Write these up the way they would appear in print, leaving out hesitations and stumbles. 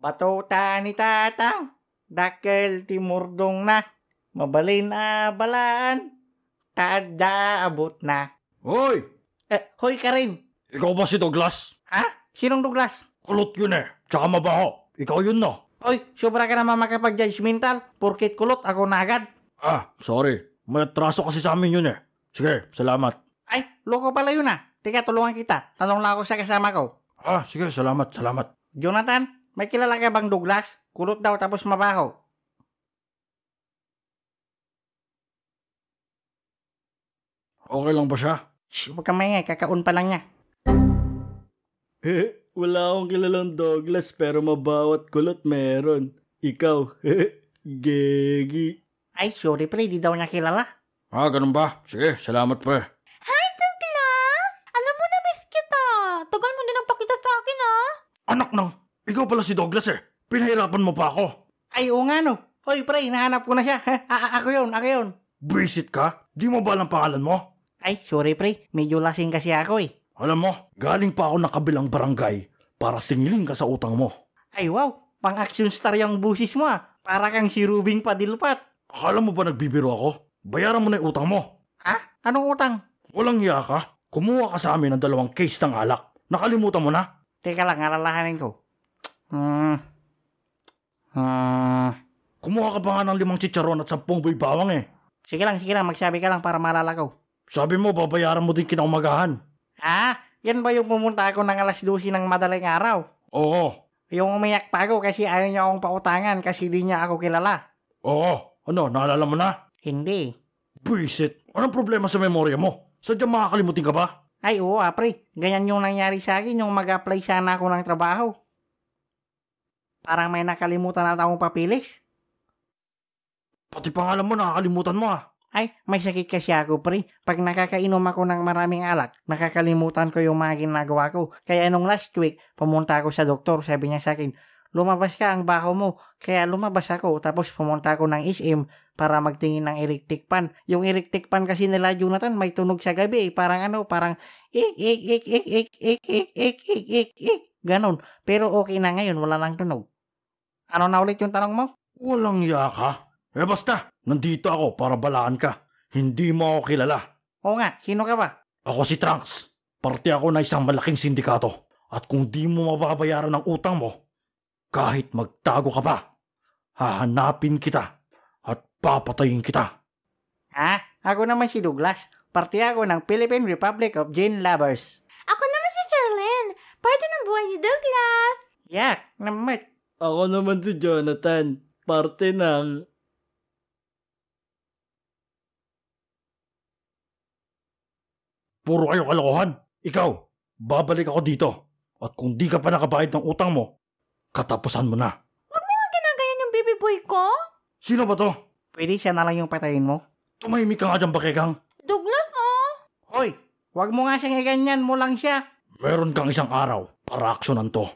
Patuta ni tatang, dakkel timurdong na, mabalin na balaan, tada abot na. Hoy! Hoy ka rin. Ikaw ba si Douglas? Ha? Sinong Douglas? Kulot yun eh. Tsaka mabaho. Ikaw yun no. Hoy, sobra ka naman makapag-judgmental. Porkit kulot, ako na agad. Sorry. May atraso kasi sa amin yun eh. Sige, salamat. Ay, loko pala yun ah. Teka, tulungan kita. Tanong lang ako sa kasama ko. Sige, salamat. Jonathan, may kilala ka bang Douglas? Kulot daw tapos mabaho. Okay lang ba siya? Shh, huwag kang maingay, kakaun pa lang niya. Wala akong kilalang Douglas pero mabawat kulot meron. Ikaw, Gegi. Ay, sorry pre, di daw niya kilala. Ganun ba? Sige, salamat pre. Hi, Douglas! Alam mo na miss kita. Tagal mo din nagpakita sa akin, Anak nang, ikaw pala si Douglas eh. Pinahirapan mo pa ako. Ay, oo nga no. Hoy pre, nahanap ko na siya. Ako yun. Visit ka? Di mo ba alam pangalan mo? Ay, sorry pre, medyo lasing kasi ako eh. Alam mo, galing pa ako ng kabilang barangay para singilin ka sa utang mo. Ay wow, pang-action star yung busis mo ah. Para kang si Rubing Padilpat. Akala mo ba nagbibiro ako? Bayaran mo na yung utang mo. Ha? Anong utang? Walang hiya ka. Kumuha ka sa amin ng 2 case ng alak. Nakalimutan mo na? Teka lang, alalahanin ko. Kumuha ka pa nga ng 5 chicharon at 10 buy bawang eh. Sige lang, magsabi ka lang para malala ko. Sabi mo, babayaran mo din kinaumagahan. Yan ba yung pumunta ako ng alas 12 ng madaling araw? Oo. Yung umiyak pa ako kasi ayaw niya akong pautangan kasi di niya ako kilala. Oo. Ano, naalala mo na? Hindi. Buisit. Anong problema sa memorya mo? Sadyang makakalimutin ka ba? Ay oo pre, ganyan yung nangyari sa akin yung mag-apply sana ako ng trabaho. Parang may nakalimutan na akong papilis. Pati pangalan mo nakakalimutan mo Ay, may sakit kasi ako pre. Pag nakakainom ako ng maraming alak, nakakalimutan ko yung mga ginagawa ko. Kaya nung last week, pumunta ako sa doktor. Sabi niya sa akin, lumabas ka ang baho mo. Kaya lumabas ako. Tapos pumunta ako ng SM para magtingin ng electric pan. Yung electric pan kasi nila Jonathan may tunog sa gabi. Parang ik. Ganon. Pero okay na ngayon, wala lang tunog. Ano na ulit yung tanong mo? Walang iya ka. Basta, nandito ako para balaan ka. Hindi mo ako kilala. Oo nga, sino ka ba? Ako si Trunks. Parte ako na isang malaking sindikato. At kung di mo mababayaran ang utang mo, kahit magtago ka pa, hahanapin kita at papatayin kita. Ako naman si Douglas. Parte ako ng Philippine Republic of Gin Lovers. Ako naman si Sherlyn. Parte ng buhay ni Douglas. Yak, namat. Ako naman si Jonathan. Parte ng... Puro kayo kalokohan. Ikaw, babalik ako dito. At kung di ka pa nakabayad ng utang mo, katapusan mo na. Huwag mo nga ginagayan yung baby boy ko. Sino ba to? Pwede siya na lang yung patayin mo? Tumahimik ka nga dyan, Bakekang. Douglas, Hoy, wag mo nga siyang iganyan mo lang siya. Meron kang isang araw para aksyonan to.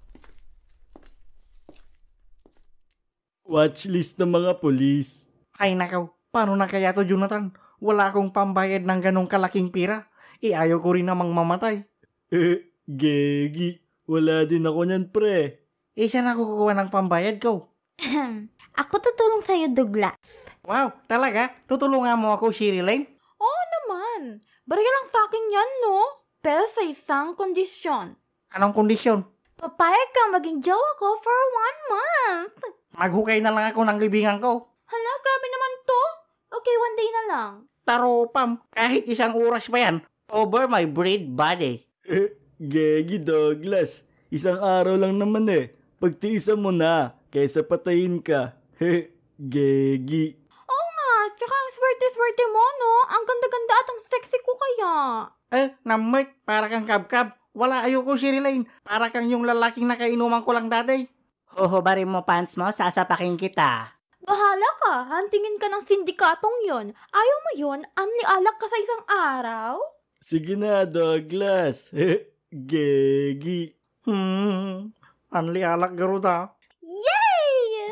Watchlist ng mga polis. Ay nakaw, paano na kaya to Jonathan? Wala akong pambayad ng ganong kalaking pira. Ayaw ko rin namang mamatay. Gegi. Wala din ako niyan, pre. Saan ako kukuha ng pambayad ko? Ako tutulong sa'yo, Douglas. Wow, talaga? Tutulungan mo ako, Shirley? Oo naman. Barya lang sa akin yan, no? Pero sa isang kondisyon. Anong kondisyon? Papayag kang maging jowa ko for 1 month. Maghukay na lang ako ng libingan ko. Hala, grabe naman to. Okay, 1 day na lang. Taropam, kahit 1 oras pa yan, over my breed body. Gegi, Douglas. 1 araw lang naman eh. Pagtiisan mo na, kaysa patayin ka. Gegi. Oo nga, tsaka ang swerte-swerte mo, no? Ang ganda-ganda at ang sexy ko kaya. Namit, para kang kabkab. Wala ayoko, Shirley. Para kang yung lalaking nakainuman ko lang dati. Huhubarin mo pants mo, sasapakin kita. Bahala ka, hantingin ka ng sindikatong yon. Ayaw mo yon, anli-alak ka sa 1 araw? Sige na, Douglas. Gegi. Anli alak garuda. Yay!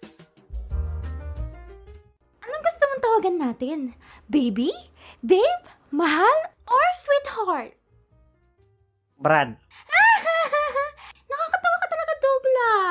Anong gusto mong tawagan natin? Baby? Babe? Mahal? Or sweetheart? Brad. Nakakatawa ka talaga, Douglas.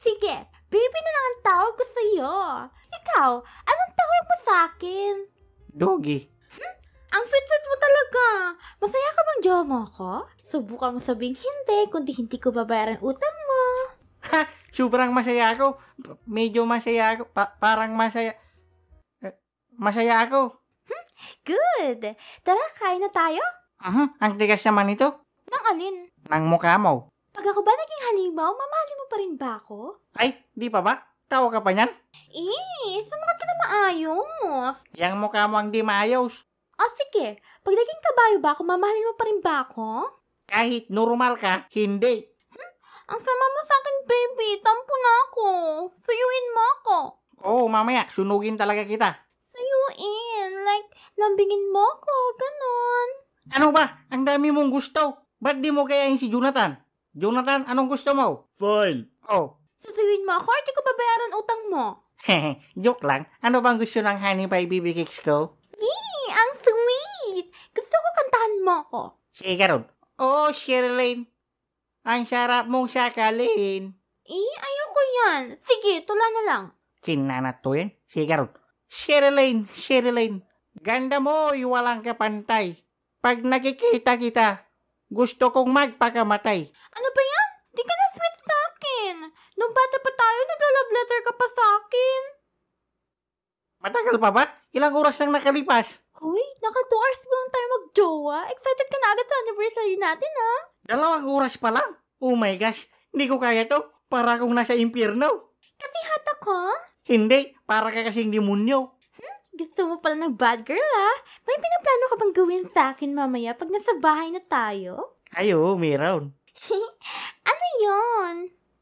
Sige, baby na lang ang tawag ko sa'yo. Ikaw, anong tawag mo sa'kin? Doggy. Ang sweet-sweet mo talaga. Masaya ka bang jowa mo ako? Subukan mo sabing hindi, kundi hindi ko babayaran utang mo. Ha! Sobrang masaya ako. Medyo masaya ako. Parang masaya. Masaya ako. Good. Tara, kain na tayo. Ang tigas naman ito. Nang alin? Nang mukha mo. Pag ako ba naging halimaw, mamahalin mo pa rin ba ako? Ay, di pa ba? Tawa ka pa niyan? Sumakat ka na maayos. Yang mukha mo ang di maayos. Sige. Pag naging kabayo ba ako, mamahalin mo pa rin ba ako? Kahit normal ka, hindi. Ang sama mo sa akin, baby. Tampo na ako. Suyuin mo ako. Oo, mamaya, sunugin talaga kita. Suyuin. Like, lambingin mo ako. Ganon. Ano ba? Ang dami mong gusto. Ba't di mo gayahin si Jonathan? Jonathan, anong gusto mo? Fine. Oh, Susuyuin mo ako or di ko babayaran utang mo? hehe, joke lang. Ano bang gusto ng honey pie BB cakes ko? Yee! Ang sweet! Gusto ko kantahan mo ako. Sige ka ron. Oh, Sherilyn. Ang sarap mong sakalin. Ayoko yan. Sige, tula na lang. Kinanat to yan. Sige ka ron. Sherilyn, Sherilyn. Ganda mo, walang kapantay. Pag nakikita kita, gusto kong magpakamatay. Ano ba yan? Di ka na sweet sa akin. Nung bata pa tayo, nag-love letter ka pa sa akin. Matagal pa ba? Ilang oras nang nakalipas? Hoy, naka 2 hours pa lang tayo mag-jowa. Excited ka na agad sa anniversary natin, ha? 2 oras pa lang. Oh my gosh, hindi ko kaya to. Para akong nasa impyerno. Kasi hot ako? Hindi, para ka kasing demonyo. Gusto mo pala ng bad girl, ha? May pinaplano ka bang gawin sa akin mamaya pag nasa bahay na tayo? Ayo, meron. Ano yun?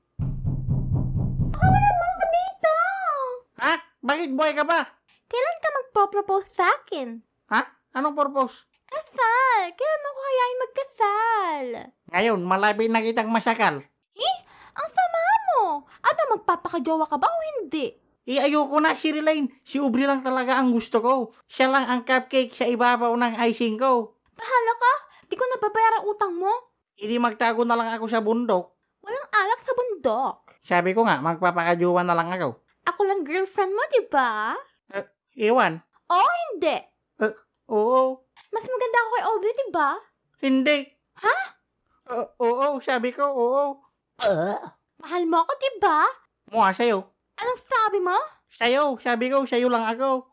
Wala mo ako dito! Ha? Bakit buhay ka ba? Kailan ka magpo-propose sa akin? Ha? Anong purpose? Kasal! Kailan mo ko hayain magkasal? Ngayon, malapit na kitang masakal. Ang sama mo! Ano, magpapakajowa ka ba o hindi? Ayoko na, Sherilyn. Si Aubrey lang talaga ang gusto ko. Siya lang ang cupcake sa ibabaw ng icing ko. Bahala ka! Di ko nababayaran utang mo. Hindi magtago na lang ako sa bundok. Walang alak sa bundok. Sabi ko nga, magpapakajuwan na lang ako. Ako lang girlfriend mo, di ba? Iwan. Oo, hindi. Oo. Mas maganda ako kay Aubrey, di ba? Hindi. Ha? Oo, sabi ko, oo. Mahal mo ako, di ba? Mukha sa'yo. Anong sabi mo? Sa'yo, sabi ko, sa'yo lang ako.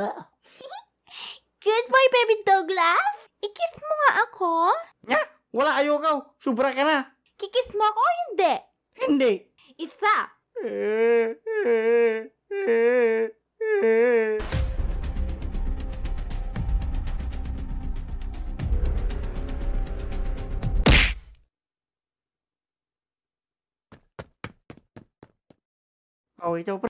Good boy, baby Douglas. I-kiss mo nga ako. Wala, ayoko. Sobra ka na. Kikiss mo ako o hindi? Hindi. Isa. Oh, ito